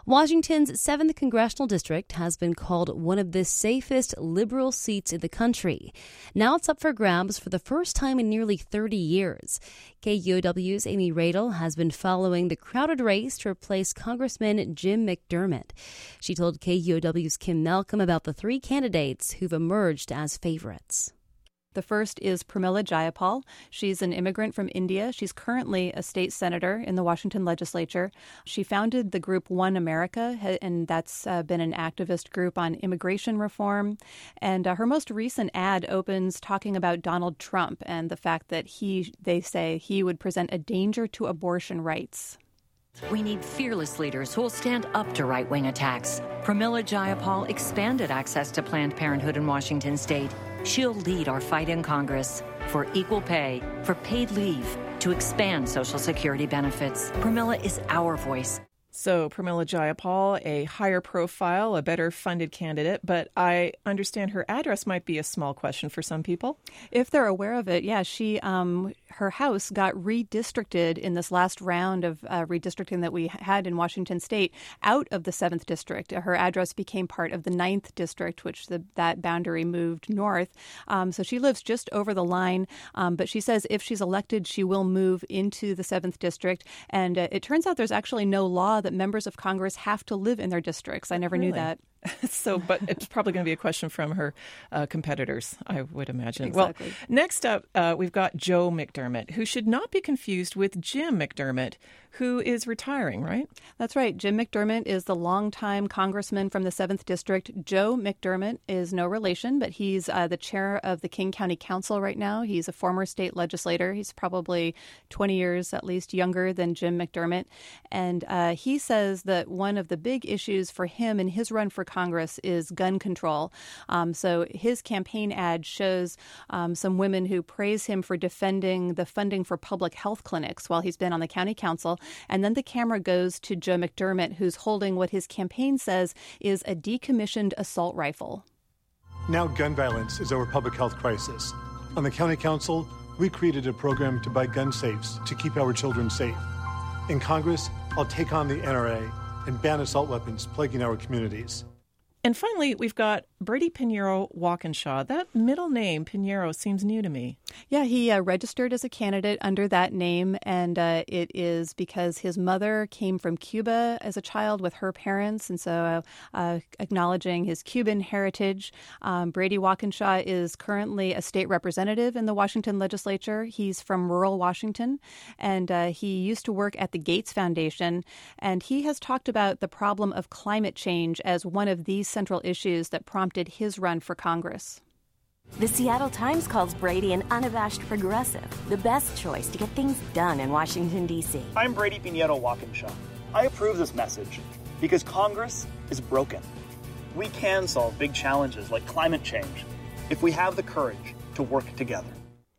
Washington's 7th Congressional District has been called one of the safest liberal seats in the country. Now it's up for grabs for the first time in nearly 30 years. KUOW's Amy Radel has been following the crowded race to replace Congressman Jim McDermott. She told KUOW's Kim Malcolm about the three candidates who've emerged as favorites. The first is Pramila Jayapal. She's an immigrant from India. She's currently a state senator in the Washington legislature. She founded the group One America, and that's been an activist group on immigration reform. And her most recent ad opens talking about Donald Trump and the fact that they say he would present a danger to abortion rights. We need fearless leaders who will stand up to right-wing attacks. Pramila Jayapal expanded access to Planned Parenthood in Washington state. She'll lead our fight in Congress for equal pay, for paid leave, to expand Social Security benefits. Pramila is our voice. So Pramila Jayapal, a higher profile, a better funded candidate, but I understand her address might be a small question for some people. If they're aware of it, yeah, her house got redistricted in this last round of redistricting that we had in Washington state out of the 7th district. Her address became part of the 9th district, which that boundary moved north. So she lives just over the line, but she says if she's elected, she will move into the 7th district. And it turns out there's actually no law that members of Congress have to live in their districts. I never knew that. But it's probably going to be a question from her competitors, I would imagine. Exactly. Well, next up, we've got Joe McDermott, who should not be confused with Jim McDermott, who is retiring, right? That's right. Jim McDermott is the longtime congressman from the 7th District. Joe McDermott is no relation, but he's the chair of the King County Council right now. He's a former state legislator. He's probably 20 years at least younger than Jim McDermott. And he says that one of the big issues for him in his run for Congress is gun control. So his campaign ad shows some women who praise him for defending the funding for public health clinics while he's been on the county council. And then the camera goes to Joe McDermott, who's holding what his campaign says is a decommissioned assault rifle. Now gun violence is our public health crisis. On the county council, we created a program to buy gun safes to keep our children safe. In Congress, I'll take on the NRA and ban assault weapons plaguing our communities. And finally, we've got Brady Pinheiro Walkinshaw. That middle name, Pinheiro, seems new to me. Yeah, he registered as a candidate under that name, and it is because his mother came from Cuba as a child with her parents, and so acknowledging his Cuban heritage. Brady Walkinshaw is currently a state representative in the Washington legislature. He's from rural Washington, and he used to work at the Gates Foundation, and he has talked about the problem of climate change as one of these central issues that prompted his run for Congress. The Seattle Times calls Brady an unabashed progressive, the best choice to get things done in Washington, D.C. I'm Brady Pinheiro Walkinshaw. I approve this message because Congress is broken. We can solve big challenges like climate change if we have the courage to work together.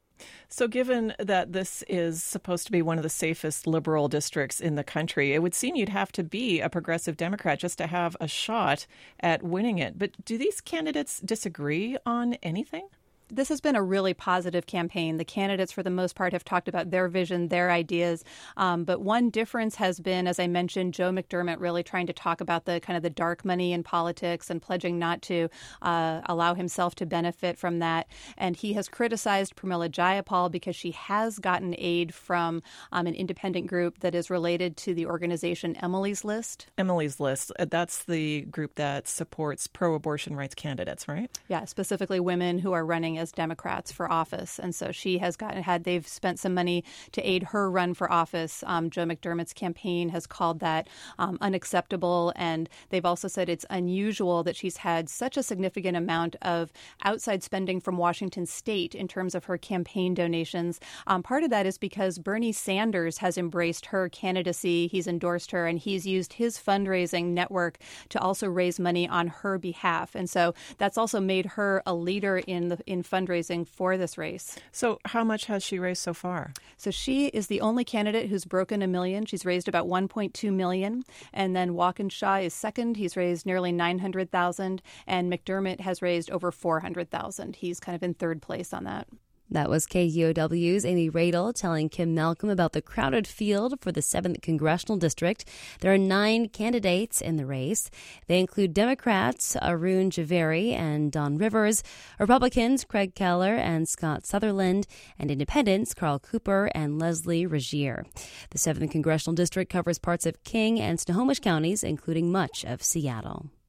So given that this is supposed to be one of the safest liberal districts in the country, it would seem you'd have to be a progressive Democrat just to have a shot at winning it. But do these candidates disagree on anything? This has been a really positive campaign. The candidates, for the most part, have talked about their vision, their ideas. But one difference has been, as I mentioned, Joe McDermott really trying to talk about the kind of the dark money in politics and pledging not to allow himself to benefit from that. And he has criticized Pramila Jayapal because she has gotten aid from an independent group that is related to the organization Emily's List. Emily's List. That's the group that supports pro-abortion rights candidates, right? Yeah, specifically women who are running as Democrats for office. And so she has they've spent some money to aid her run for office. Joe McDermott's campaign has called that unacceptable. And they've also said it's unusual that she's had such a significant amount of outside spending from Washington state in terms of her campaign donations. Part of that is because Bernie Sanders has embraced her candidacy. He's endorsed her, and he's used his fundraising network to also raise money on her behalf. And so that's also made her a leader in fundraising for this race. So how much has she raised so far? So she is the only candidate who's broken $1 million. She's raised about $1.2 million. And then Walkinshaw is second. He's raised nearly $900,000. And McDermott has raised over $400,000. He's kind of in third place on that. That was KUOW's Amy Radel telling Kim Malcolm about the crowded field for the 7th Congressional District. There are 9 candidates in the race. They include Democrats Arun Javeri and Don Rivers, Republicans Craig Keller and Scott Sutherland, and Independents Carl Cooper and Leslie Regier. The 7th Congressional District covers parts of King and Snohomish counties, including much of Seattle.